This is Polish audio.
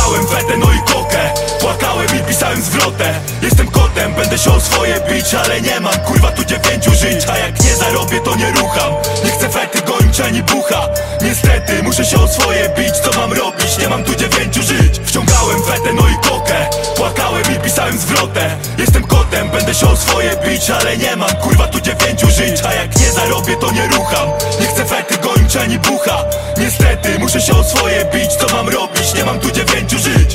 Wciągałem fetę, no i kokę. Płakałem i pisałem zwrotę. Jestem kotem, będę się o swoje bić, ale nie mam kurwa tu 9 żyć. A jak nie zarobię, to nie rucham. Nie chcę fety gonić ani bucha. Niestety muszę się o swoje bić. Co mam robić? Nie mam tu 9 żyć. Wciągałem fetę, no i kokę. Płakałem i pisałem zwrotę. Jestem kotem, będę się o swoje bić, ale nie mam kurwa tu 9 żyć. A jak nie zarobię, to nie rucham. Nie chcę fety gonić ani bucha. Niestety muszę się o swoje bić. Co mam robić? Nie mam tu 9 żyć.